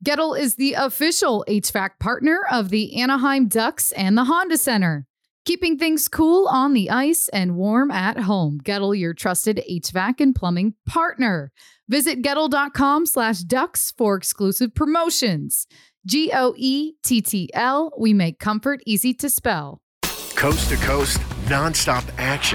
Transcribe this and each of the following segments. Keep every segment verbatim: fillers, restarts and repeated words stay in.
Gettle is the official H V A C partner of the Anaheim Ducks and the Honda Center. Keeping things cool on the ice and warm at home. Gettle, your trusted H V A C and plumbing partner. Visit Gettle.com slash ducks for exclusive promotions. G O E T T L. We make comfort easy to spell. Coast to coast, nonstop action.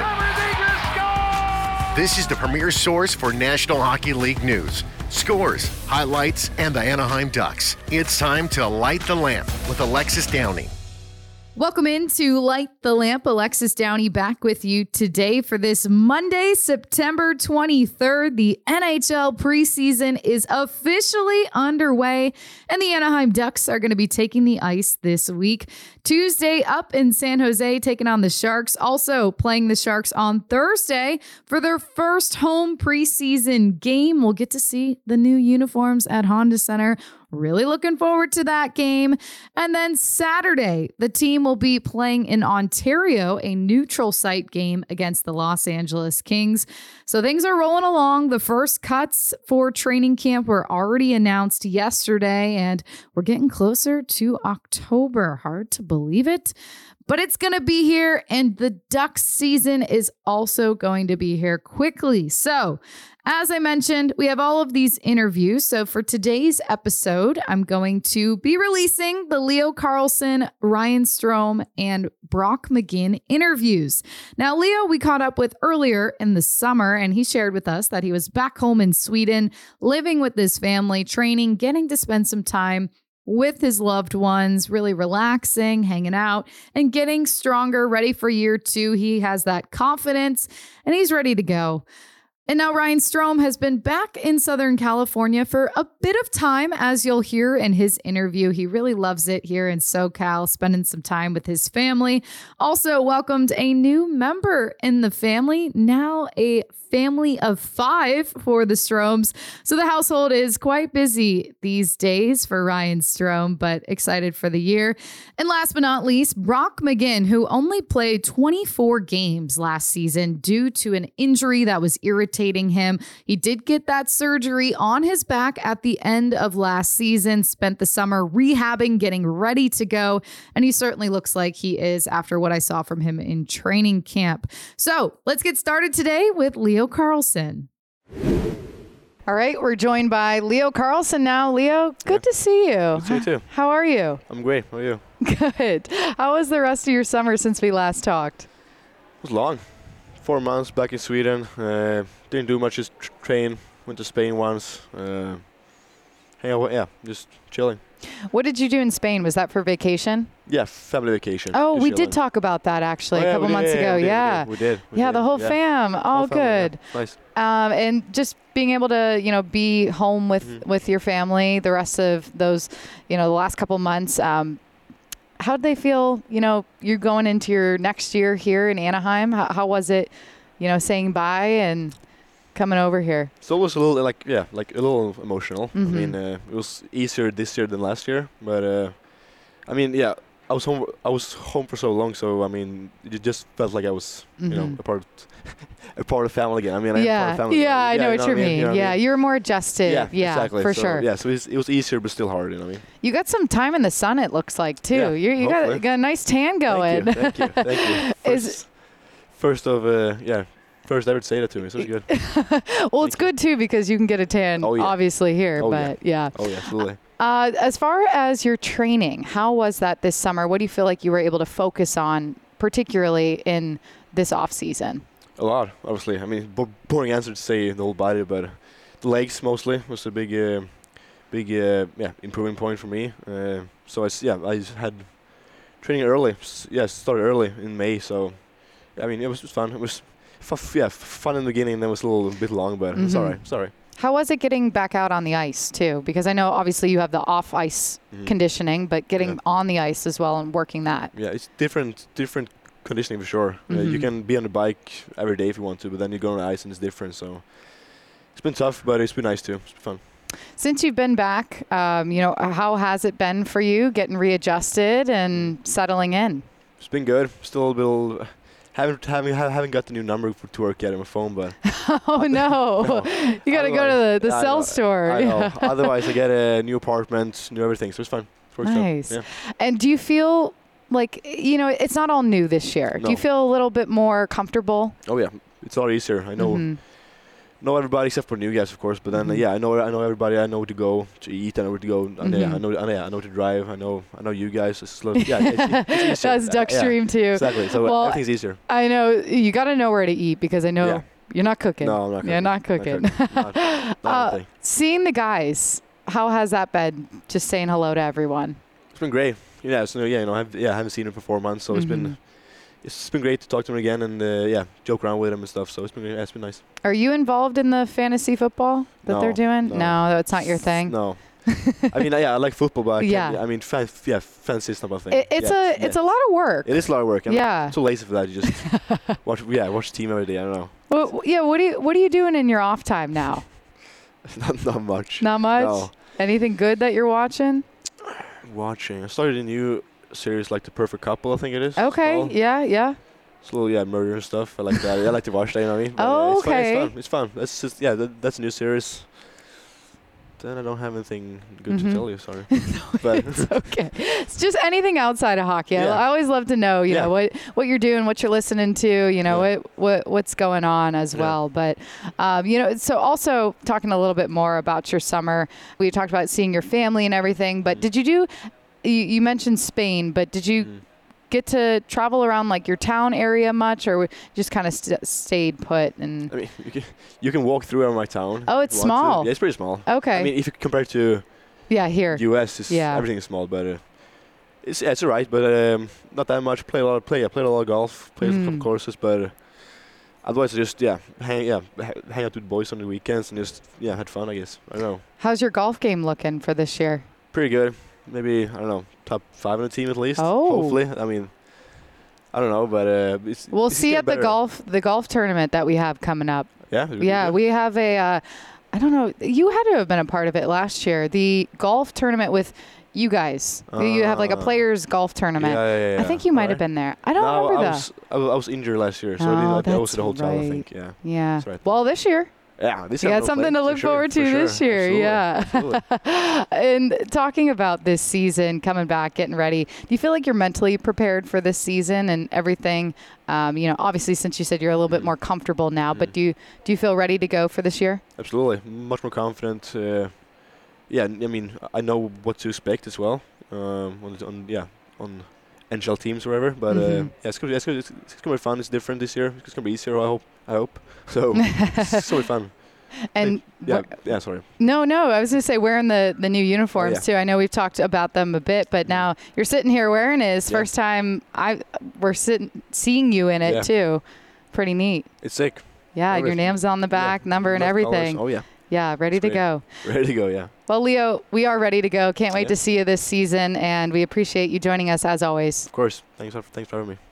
This is the premier source for National Hockey League news, scores, highlights, and the Anaheim Ducks. It's time to light the lamp with Alexis Downie. Welcome into Light the Lamp. Alexis Downie back with you today for this Monday, September twenty-third. The N H L preseason is officially underway, and the Anaheim Ducks are going to be taking the ice this week. Tuesday up in San Jose, taking on the Sharks. Also playing the Sharks on Thursday for their first home preseason game. We'll get to see the new uniforms at Honda Center. Really looking forward to that game. And then Saturday, the team will be playing in Ontario, a neutral site game against the Los Angeles Kings. So things are rolling along. The first cuts for training camp were already announced yesterday, and we're getting closer to October. Hard to believe it, but it's going to be here, and the Ducks season is also going to be here quickly. So as I mentioned, we have all of these interviews. So for today's episode, I'm going to be releasing the Leo Carlsson, Ryan Strome, and Brock McGinn interviews. Now, Leo, we caught up with earlier in the summer, and he shared with us that he was back home in Sweden, living with his family, training, getting to spend some time with his loved ones, really relaxing, hanging out, and getting stronger, ready for year two. He has that confidence, and he's ready to go. And now Ryan Strome has been back in Southern California for a bit of time, as you'll hear in his interview. He really loves it here in SoCal, spending some time with his family. Also welcomed a new member in the family, now a family of five for the Stromes. So the household is quite busy these days for Ryan Strome, but excited for the year. And last but not least, Brock McGinn, who only played twenty-four games last season due to an injury that was irritating him. He did get that surgery on his back at the end of last season, spent the summer rehabbing, getting ready to go, and he certainly looks like he is after what I saw from him in training camp. So let's get started today with Leo Carlsson. All right, we're joined by Leo Carlsson now. Leo, good yeah. to see you. Good to see you too. How are you? I'm great. How are you? Good. How was the rest of your summer since we last talked? It was long. Four months back in Sweden. Uh, didn't do much, just tr- train. Went to Spain once. Uh, hang out, yeah, just chilling. What did you do in Spain? Was that for vacation? Yeah, family vacation. Oh, we chilling. did talk about that actually oh, yeah, a couple did, months yeah, ago. Yeah, yeah. we did. We yeah, did. the whole yeah. fam. Oh, whole good. Family, yeah. Nice. Um, and just being able to, you know, be home with, mm-hmm. with your family the rest of those, you know, the last couple months. Um, how did they feel, you know, you're going into your next year here in Anaheim? How, how was it, you know, saying bye and coming over here? It's always a little, like, yeah, like a little emotional. Mm-hmm. I mean, uh, it was easier this year than last year. But, uh, I mean, yeah, I was home I was home for so long. So, I mean, it just felt like I was, mm-hmm. you know, a part of a part of the family again. I mean, I yeah. am part of the family. Yeah, yeah, I know you what you mean. mean. You know yeah, I mean? You're more adjusted. Yeah, yeah exactly. for so, sure. Yeah, so it was, it was easier, but still hard, you know what I mean? You got some time in the sun, it looks like, too. Yeah, You're, you got, got a nice tan going. Thank you, thank you, thank you. First, Is, first of, uh, yeah. First ever to say that to me, so it's good. well, Thank it's good too because you can get a tan, oh, yeah. obviously here, oh, but yeah. yeah. Oh yeah, absolutely. Uh, as far as your training, how was that this summer? What do you feel like you were able to focus on, particularly in this off season? A lot, obviously. I mean, b- boring answer to say the whole body, but the legs mostly was a big, uh, big, uh, yeah, improving point for me. Uh, so I, yeah, I had training early. Yeah, started early in May. So, I mean, it was just fun. It was. F- yeah, fun in the beginning, then it was a little bit long, but mm-hmm. it's all right. Sorry. How was it getting back out on the ice, too? Because I know, obviously, you have the off-ice mm-hmm. conditioning, but getting yeah. on the ice as well and working that. Yeah, it's different different conditioning for sure. Mm-hmm. Uh, you can be on the bike every day if you want to, but then you go on the ice and it's different. So it's been tough, but it's been nice, too. It's been fun. Since you've been back, um, you know, how has it been for you getting readjusted and settling in? It's been good. Still a little Haven't haven't haven't got the new number for, to work yet on my phone, but Oh no, no. you got to go to the, the I cell know, store. I know. Otherwise, I get a new apartment, new everything, so it's fun. It works out. Nice. Yeah. And do you feel like, you know, it's not all new this year? No. Do you feel a little bit more comfortable? Oh yeah, it's a lot easier. I know. Mhm. Know everybody except for new guys, of course. But then, Mhm. uh, yeah, I know I know everybody. I know where to go to eat. I know where to go. And, yeah, I Mhm. know. And, yeah, I know to drive. I know. I know you guys. It's slow. Yeah, it's, it's easier. That's Uh, yeah, Duckstream too. exactly. So Well, everything's easier. I know you got to know where to eat because I know Yeah. you're not cooking. No, I'm not cooking. You're not cooking. Not, cooking. not, not Uh, anything. seeing the guys, how has that been? Just saying hello to everyone. It's been great. Yeah, so yeah, you know, I've, yeah, I haven't seen him for four months, so it's been Mhm. it's been great to talk to him again and uh, yeah, joke around with him and stuff. So it's been yeah, it's been nice. Are you involved in the fantasy football that No, they're doing? no. No, that's not your thing. No, I mean, yeah, I like football, but I Yeah. can't, I mean, fan, yeah, fancy is not my thing. It, it's yeah, a yeah. it's a lot of work. It is a lot of work. I'm Yeah. too lazy for that. You just watch, yeah, watch the team every day. I don't know. Well, yeah. What do you what are you doing in your off time now? not, not much. Not much. No. Anything good that you're watching? Watching. I started a new series like The Perfect Couple. I think it is. Okay. called. Yeah. Yeah. It's a little yeah, murder and stuff. I like that. I like to watch that. You know what I mean? But, uh, Oh, it's fun, okay. It's fun. It's fun. That's just yeah. That, that's a new series. Then I don't have anything good Mhm. to tell you. Sorry. but It's okay. It's just anything outside of hockey. I, Yeah. I always love to know, you Yeah. know, what what you're doing, what you're listening to, you know, Yeah. what, what what's going on as Yeah. well. But um, you know, so also talking a little bit more about your summer. We talked about seeing your family and everything. But Mhm. did you do? You, you mentioned Spain, but did you Mm. get to travel around like your town area much, or just kind of st- stayed put? And I mean, you can, you can walk through my town. Oh, if it's you want to. small. Yeah, it's pretty small. okay, I mean, if you compare it to yeah, here, U S, it's, Yeah. everything is small, but uh, it's yeah, it's alright, but um, not that much. Play a lot of play. I played a lot of golf. Played a Mm. couple courses, but uh, otherwise, I just yeah, hang yeah, ha- hang out with the boys on the weekends and just yeah, had fun. I guess I don't know. how's your golf game looking for this year? Pretty good. Maybe I don't know, top five in the team at least. Oh. Hopefully, I mean, I don't know, but uh, it's We'll it's see getting at the better. golf the golf tournament that we have coming up. Yeah. it'll be Yeah, good. we have a. Uh, I don't know. You had to have been a part of it last year. The golf tournament with you guys. you have like a Uh, players golf tournament. Yeah, yeah, yeah, I think you might have Alright. been there. I don't no, remember I that. was, I was I was injured last year, so I Oh, didn't. I that's was the whole time. I right. think. Yeah. Yeah. That's right. Well, this year Yeah. This you year got I'm something gonna to play, look for sure, forward for to sure. this year. Absolutely, Yeah. absolutely. And talking about this season, coming back, getting ready, do you feel like you're mentally prepared for this season and everything? Um, you know, obviously, since you said you're a little bit Mhm. more comfortable now, but Mhm. do you do you feel ready to go for this year? Absolutely, much more confident. Uh, yeah, n- I mean, I know what to expect as well. Um, on, the- on yeah, on N H L teams or whatever. But uh, Mhm. yeah, it's gonna, it's gonna, it's, it's gonna be fun. It's different this year. It's gonna be easier. I hope. I hope. So it's gonna be fun. And Yeah, yeah. Sorry. no, no, I was going to say wearing the, the new uniforms yeah. too. I know we've talked about them a bit, but Mhm. now you're sitting here wearing it. It's Yeah. first time I we're sitting seeing you in it Yeah. too. Pretty neat. It's sick. Yeah, your Everything. name's on the back, Yeah, number and love colours. everything. Oh yeah, Yeah, ready It's to great. go. ready to go. Yeah. Well, Leo, we are ready to go. Can't wait Yeah. to see you this season, and we appreciate you joining us as always. Of course. Thanks. For, thanks for having me.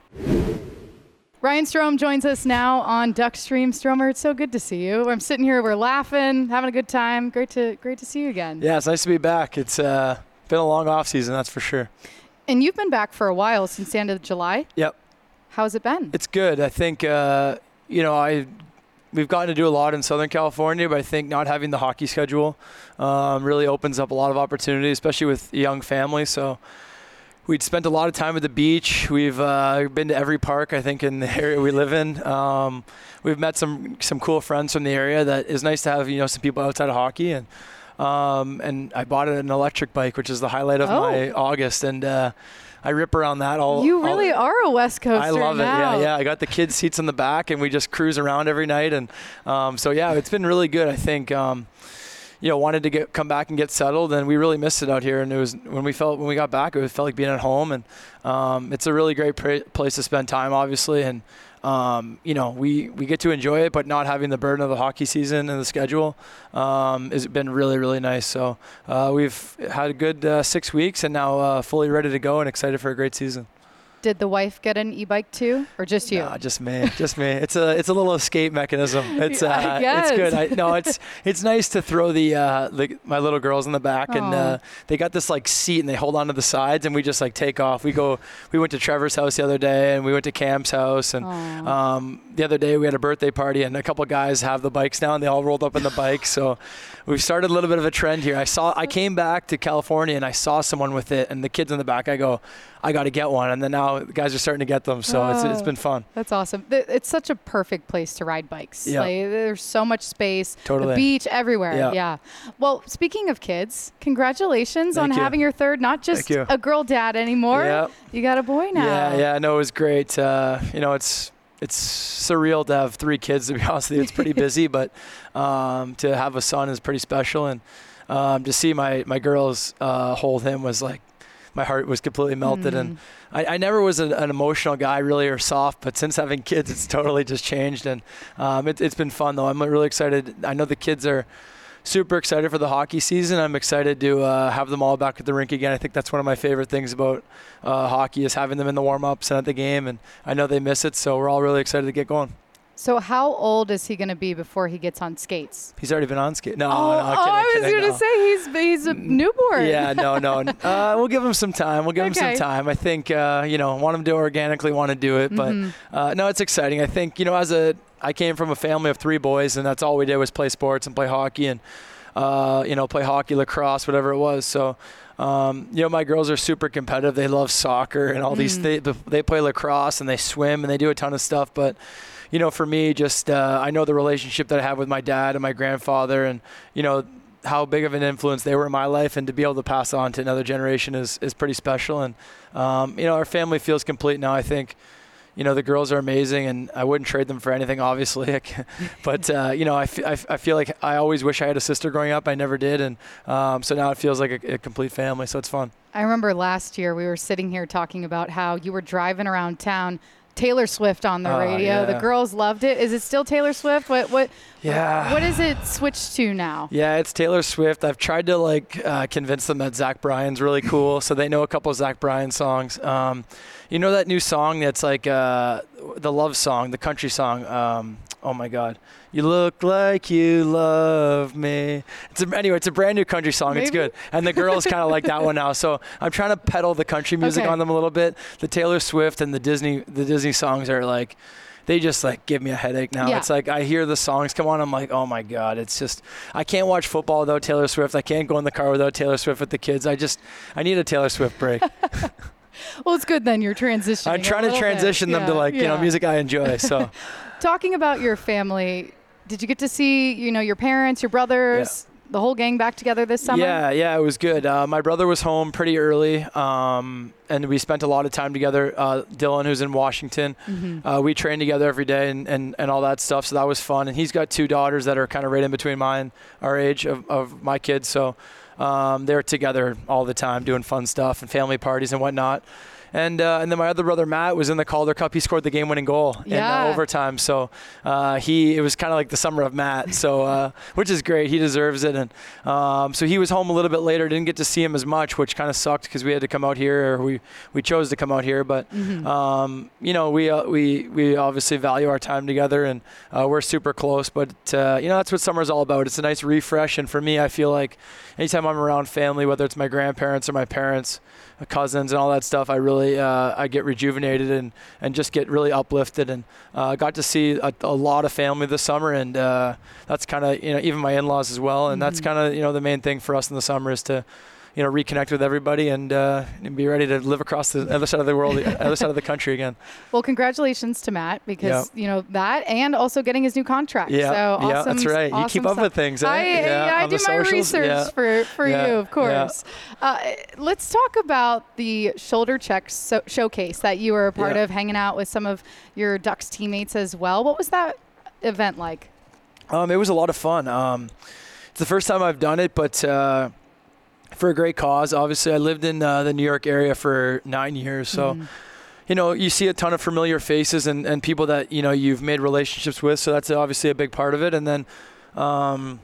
Ryan Strome joins us now on Duckstream. Stromer, it's so good to see you. I'm sitting here, we're laughing, having a good time. Great to great to see you again. Yeah, it's nice to be back. It's uh, been a long off season, that's for sure. And you've been back for a while, since the end of July. Yep. How's it been? It's good. I think, uh, you know, I we've gotten to do a lot in Southern California, but I think not having the hockey schedule um, really opens up a lot of opportunity, especially with a young family. So we'd spent a lot of time at the beach. We've uh, been to every park, I think, in the area we live in. Um, we've met some some cool friends from the area that is nice to have, you know, some people outside of hockey. And um, and I bought an electric bike, which is the highlight of Oh. my August. And uh, I rip around that all. You all- really are a West Coaster I love now. it. Yeah, yeah. I got the kids' seats in the back, and we just cruise around every night. And um, so, yeah, it's been really good. I think, um, you know, wanted to get come back and get settled, and we really missed it out here. And it was when we felt when we got back, it was, felt like being at home. And um, it's a really great pra- place to spend time, obviously. And um, you know, we we get to enjoy it, but not having the burden of the hockey season and the schedule um, has been really, really nice. So uh, we've had a good uh, six weeks, and now uh, fully ready to go and excited for a great season. Did the wife get an e-bike too, or just you? No, just me, just me. It's a it's a little escape mechanism. It's uh, I guess. it's good. I, no, it's it's nice to throw the, uh, the my little girls in the back, Aww. and uh, they got this like seat, and they hold onto the sides, and we just like take off. We go. We went to Trevor's house the other day, and we went to Cam's house, and um, the other day we had a birthday party, and a couple guys have the bikes now, and they all rolled up in the bike. So we've started a little bit of a trend here. I saw I came back to California, and I saw someone with it, and the kids in the back. I go, I got to get one, and then now the guys are starting to get them, so oh, it's it's been fun. That's awesome. It's such a perfect place to ride bikes. Yeah. Like, there's so much space. Totally. The beach, everywhere. Yeah. yeah. Well, speaking of kids, congratulations Thank on you. having your third, not just a girl dad anymore. Yep. You got a boy now. Yeah, yeah. No, it was great. Uh, you know, it's it's surreal to have three kids, to be honest with you. It's pretty busy, but um, to have a son is pretty special. And um, to see my, my girls uh, hold him was like, my heart was completely melted. Mm. And I, I never was a, an emotional guy really, or soft, but since having kids, it's totally just changed. And um, it, it's been fun though. I'm really excited. I know the kids are super excited for the hockey season. I'm excited to uh, have them all back at the rink again. I think that's one of my favorite things about uh, hockey is having them in the warm-ups and at the game. And I know they miss it. So we're all really excited to get going. So how old is he going to be before he gets on skates? He's already been on skate. No, oh, no, oh kidding, I was going to no. say he's he's a newborn. Yeah, no, no. Uh, we'll give him some time. We'll give okay. him some time. I think, uh, you know, want him to organically want to do it. But, mm-hmm. uh, no, it's exciting. I think, you know, as a – I came from a family of three boys, and that's all we did was play sports and play hockey and, uh, you know, play hockey, lacrosse, whatever it was. So, um, you know, my girls are super competitive. They love soccer and all mm. these th- – they play lacrosse and they swim and they do a ton of stuff. But – you know, for me, just uh, I know the relationship that I have with my dad and my grandfather, and you know how big of an influence they were in my life, and to be able to pass on to another generation is is pretty special. And um, you know, our family feels complete now. I think, you know, the girls are amazing, and I wouldn't trade them for anything, obviously. But uh, you know, I, f- I, f- I feel like I always wish I had a sister growing up. I never did, and um, so now it feels like a, a complete family. So it's fun. I remember last year we were sitting here talking about how you were driving around town. Taylor Swift on the uh, radio. Yeah. The girls loved it. Is it still Taylor Swift? What what yeah. what is it switched to now? Yeah, it's Taylor Swift. I've tried to like uh, convince them that Zach Bryan's really cool, so they know a couple of Zach Bryan songs. Um, you know that new song that's like uh, the love song, the country song. Um, oh my God. You look like you love me. It's a, anyway, it's a brand new country song. Maybe? It's good. And the girls kind of like that one now. So I'm trying to pedal the country music okay. on them a little bit. The Taylor Swift and the Disney the Disney songs are like, they just like give me a headache now. Yeah. It's like I hear the songs come on. I'm like, oh my God. It's just, I can't watch football without Taylor Swift. I can't go in the car without Taylor Swift with the kids. I just, I need a Taylor Swift break. Well, it's good then you're transitioning. I'm trying to transition bit. them yeah. to like, yeah. you know, music I enjoy. So talking about your family, did you get to see, you know, your parents, your brothers, yeah. the whole gang back together this summer? Yeah, yeah, it was good. Uh, my brother was home pretty early, um, and we spent a lot of time together. Uh, Dylan, who's in Washington, mm-hmm. uh, we trained together every day and, and, and all that stuff, so that was fun. And he's got two daughters that are kind of right in between mine, our age of, of my kids, so um, they're together all the time doing fun stuff and family parties and whatnot. And uh, and then my other brother Matt was in the Calder Cup. He scored the game-winning goal yeah. in uh, overtime. So uh, he it was kind of like the summer of Matt. So uh, which is great. He deserves it. And um, so he was home a little bit later. Didn't get to see him as much, which kind of sucked because we had to come out here, or we, we chose to come out here. But mm-hmm. um, you know, we uh, we we obviously value our time together, and uh, we're super close. But uh, you know, that's what summer's all about. It's a nice refresh. And for me, I feel like anytime I'm around family, whether it's my grandparents or my parents, cousins and all that stuff, I really uh, I get rejuvenated and, and just get really uplifted, and uh, got to see a, a lot of family this summer, and uh, that's kind of, you know, even my in-laws as well, and mm-hmm. that's kind of, you know, the main thing for us in the summer is to, you know, reconnect with everybody and, uh, and be ready to live across the other side of the world, the other side of the country again. Well, congratulations to Matt, because, yep. you know, that and also getting his new contract. Yeah, so yeah, awesome, that's right. Awesome you keep up stuff. with things, eh? I, yeah, yeah, I do my socials. research yeah. for, for yeah. you, of course. Yeah. Uh, let's talk about the Shoulder Check so- showcase that you were a part yeah. of, hanging out with some of your Ducks teammates as well. What was that event like? Um, it was a lot of fun. Um, it's the first time I've done it, but uh, for a great cause. Obviously, I lived in uh, the New York area for nine years, so mm. you know, you see a ton of familiar faces and, and people that, you know, you've made relationships with. So that's obviously a big part of it. And then um,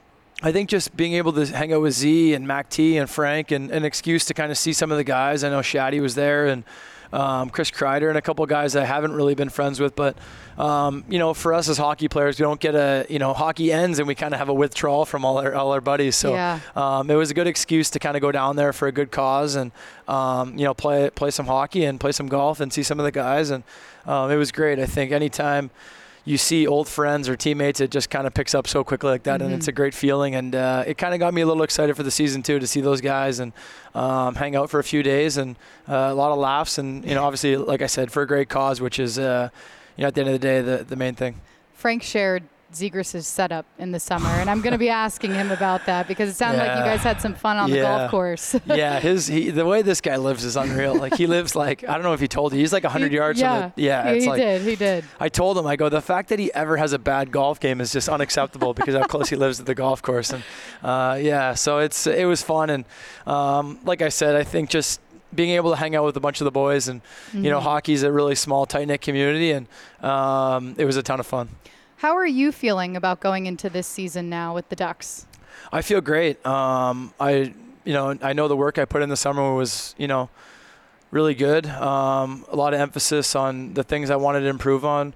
I think just being able to hang out with Z and Mac T and Frank, and an excuse to kind of see some of the guys. I know Shaddy was there, and um, Chris Kreider and a couple guys that I haven't really been friends with. But, um, you know, for us as hockey players, we don't get a, you know, hockey ends and we kind of have a withdrawal from all our, all our buddies. So yeah. um, it was a good excuse to kind of go down there for a good cause and, um, you know, play play some hockey and play some golf and see some of the guys. And um, it was great. I think anytime you see old friends or teammates, it just kind of picks up so quickly like that, mm-hmm. and it's a great feeling. And uh, it kind of got me a little excited for the season too, to see those guys and um, hang out for a few days and uh, a lot of laughs. And you know, obviously, like I said, for a great cause, which is uh, you know, at the end of the day, the the main thing. Frank shared Zegras' setup in the summer, and I'm going to be asking him about that because it sounded yeah. like you guys had some fun on yeah. the golf course. yeah, his he, the way this guy lives is unreal. Like he lives like, I don't know if he told you, he's like one hundred he, yards yeah. from the, yeah, he, it's he like, did, he did. I told him, I go, the fact that he ever has a bad golf game is just unacceptable because how close he lives to the golf course. And uh, yeah, so it's it was fun. And um, like I said, I think just being able to hang out with a bunch of the boys and, mm-hmm. you know, hockey's a really small, tight-knit community, and um, it was a ton of fun. How are you feeling about going into this season now with the Ducks? I feel great. Um, I, you know, I know the work I put in the summer was, you know, really good. Um, a lot of emphasis on the things I wanted to improve on.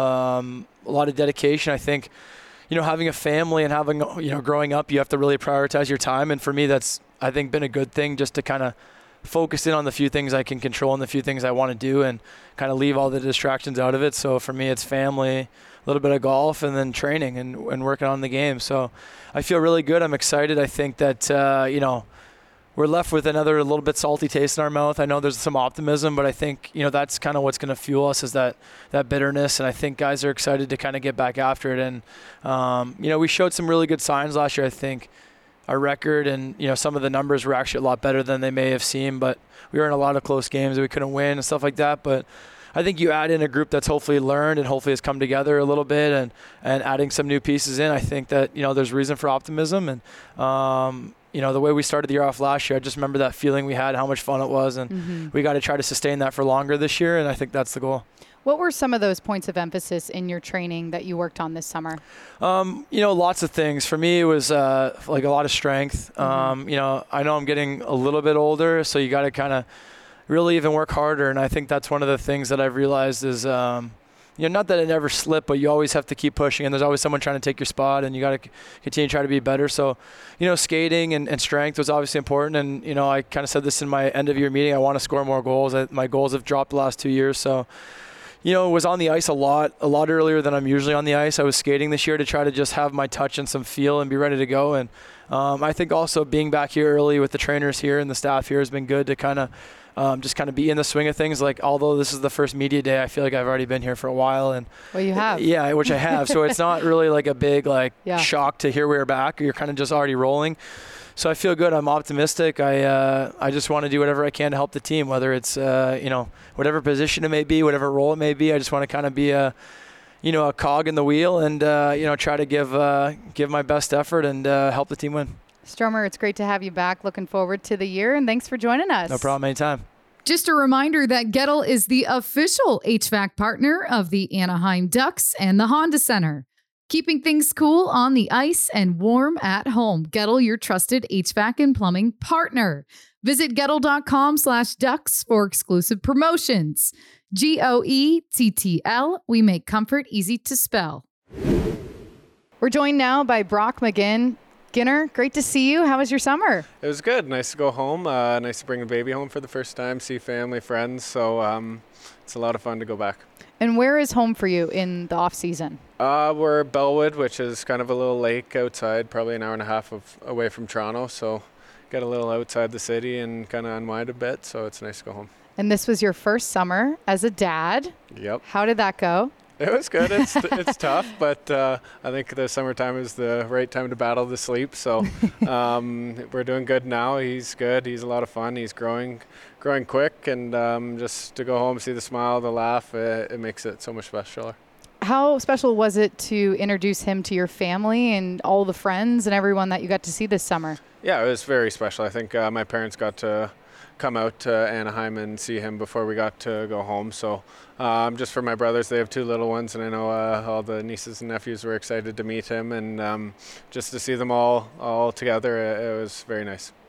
Um, a lot of dedication. I think, you know, having a family and having, you know, growing up, you have to really prioritize your time. And for me, that's, I think, been a good thing, just to kind of focus in on the few things I can control and the few things I want to do and kind of leave all the distractions out of it. So for me, it's family, a little bit of golf, and then training and, and working on the game. So I feel really good. I'm excited. I think that, uh, you know, we're left with another little bit salty taste in our mouth. I know there's some optimism, but I think, you know, that's kind of what's going to fuel us, is that, that bitterness. And I think guys are excited to kind of get back after it. And, um, you know, we showed some really good signs last year. I think our record and, you know, some of the numbers were actually a lot better than they may have seemed, but we were in a lot of close games that we couldn't win and stuff like that. But I think you add in a group that's hopefully learned and hopefully has come together a little bit, and, and adding some new pieces in, I think that, you know, there's reason for optimism. And, um, you know, the way we started the year off last year, I just remember that feeling we had, how much fun it was, and mm-hmm. we got to try to sustain that for longer this year, and I think that's the goal. What were some of those points of emphasis in your training that you worked on this summer? Um, you know, lots of things. For me, it was uh, like a lot of strength. Mm-hmm. Um, you know, I know I'm getting a little bit older, so you got to kind of really even work harder, and I think that's one of the things that I've realized is, um, you know, not that I never slip, but you always have to keep pushing, and there's always someone trying to take your spot, and you got to c- continue to try to be better. So, you know, skating and, and strength was obviously important, and, you know, I kind of said this in my end of year meeting, I want to score more goals. I, my goals have dropped the last two years, so, you know, was on the ice a lot, a lot earlier than I'm usually on the ice. I was skating this year to try to just have my touch and some feel and be ready to go. And um, I think also being back here early with the trainers here and the staff here has been good to kind of um, just kind of be in the swing of things. Like, although this is the first media day, I feel like I've already been here for a while. And well, you have. Yeah, which I have. So it's not really like a big like yeah. shock to hear we're back. You're kind of just already rolling. So I feel good. I'm optimistic. I uh, I just want to do whatever I can to help the team, whether it's uh, you know, whatever position it may be, whatever role it may be. I just want to kind of be a, you know, a cog in the wheel, and uh, you know, try to give uh, give my best effort and uh, help the team win. Stromer, it's great to have you back. Looking forward to the year, and thanks for joining us. No problem. Anytime. Just a reminder that Gettle is the official H V A C partner of the Anaheim Ducks and the Honda Center. Keeping things cool on the ice and warm at home. Gettle, your trusted H V A C and plumbing partner. Visit Gettle.com slash ducks for exclusive promotions. G O E T T L. We make comfort easy to spell. We're joined now by Brock McGinn. Ginner, great to see you. How was your summer? It was good. Nice to go home. Uh, nice to bring the baby home for the first time, see family, friends. So um, it's a lot of fun to go back. And where is home for you in the off season? Uh, we're Bellwood, which is kind of a little lake outside, probably an hour and a half of, away from Toronto. So get a little outside the city and kind of unwind a bit. So it's nice to go home. And this was your first summer as a dad. Yep. How did that go? It was good. It's it's tough, but uh, I think the summertime is the right time to battle the sleep. So um, we're doing good now. He's good. He's a lot of fun. He's growing, growing quick, and um, just to go home, see the smile, the laugh, it, it makes it so much specialer. How special was it to introduce him to your family and all the friends and everyone that you got to see this summer? Yeah, it was very special. I think uh, my parents got to come out to Anaheim and see him before we got to go home. So um, just for my brothers, they have two little ones, and I know uh, all the nieces and nephews were excited to meet him, and um, just to see them all all together, it, it was very nice.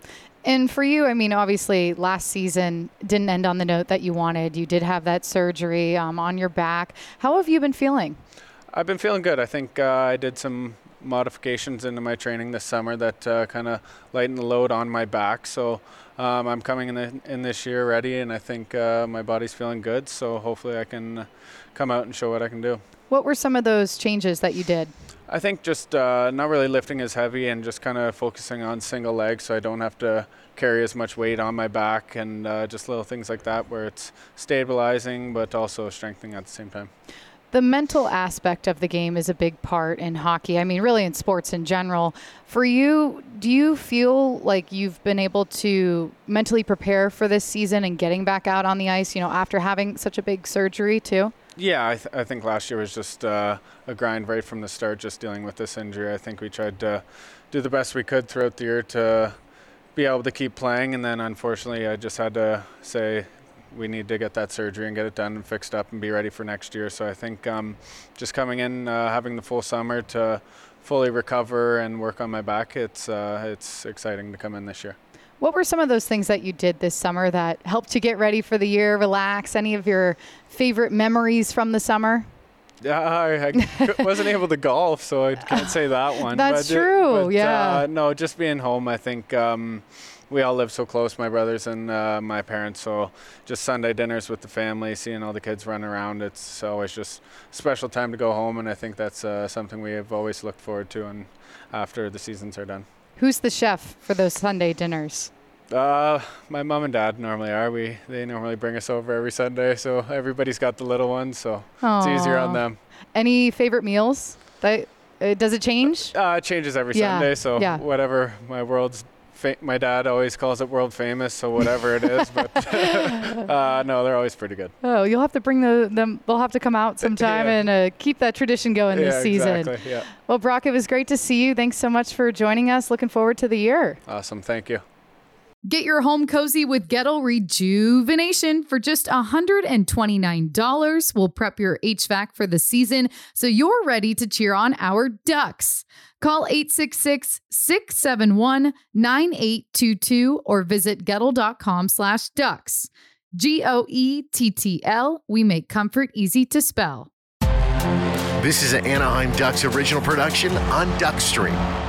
And for you, I mean, obviously last season didn't end on the note that you wanted. You did have that surgery um, on your back. How have you been feeling? I've been feeling good. I think uh, I did some modifications into my training this summer that uh, kind of lightened the load on my back. So um, I'm coming in, the, in this year ready, and I think uh, my body's feeling good. So hopefully I can come out and show what I can do. What were some of those changes that you did? I think just uh, not really lifting as heavy and just kind of focusing on single legs so I don't have to carry as much weight on my back, and uh, just little things like that where it's stabilizing but also strengthening at the same time. The mental aspect of the game is a big part in hockey. I mean, really in sports in general. For you, do you feel like you've been able to mentally prepare for this season and getting back out on the ice, you know, after having such a big surgery too? Yeah, I, th- I think last year was just uh, a grind right from the start, just dealing with this injury. I think we tried to do the best we could throughout the year to be able to keep playing, and then unfortunately I just had to say we need to get that surgery and get it done and fixed up and be ready for next year. So I think um, just coming in, uh, having the full summer to fully recover and work on my back, it's uh, it's exciting to come in this year. What were some of those things that you did this summer that helped you get ready for the year, relax? Any of your favorite memories from the summer? Yeah, I, I wasn't able to golf, so I can't say that one. That's but, true, but, yeah. Uh, no, just being home, I think um, we all live so close, my brothers and uh, my parents, so just Sunday dinners with the family, seeing all the kids run around, it's always just a special time to go home, and I think that's uh, something we have always looked forward to and after the seasons are done. Who's the chef for those Sunday dinners? Uh, my mom and dad normally are. We they normally bring us over every Sunday, so everybody's got the little ones, so Aww. It's easier on them. Any favorite meals? That uh, does it change? Uh, it changes every Yeah, Sunday, so yeah. whatever my world's. Fa- my dad always calls it world famous, so whatever it is, but uh, no, they're always pretty good. Oh, you'll have to bring the, them. They'll have to come out sometime Yeah. and uh, keep that tradition going yeah, this season. Exactly. Yeah. Well, Brock, it was great to see you. Thanks so much for joining us. Looking forward to the year. Awesome. Thank you. Get your home cozy with Gettle Rejuvenation for just one hundred twenty-nine dollars. We'll prep your H V A C for the season so you're ready to cheer on our Ducks. Call eight six six, six seven one, nine eight two two or visit Gettle.com slash ducks. G O E T T L. We make comfort easy to spell. This is an Anaheim Ducks original production on Duckstream.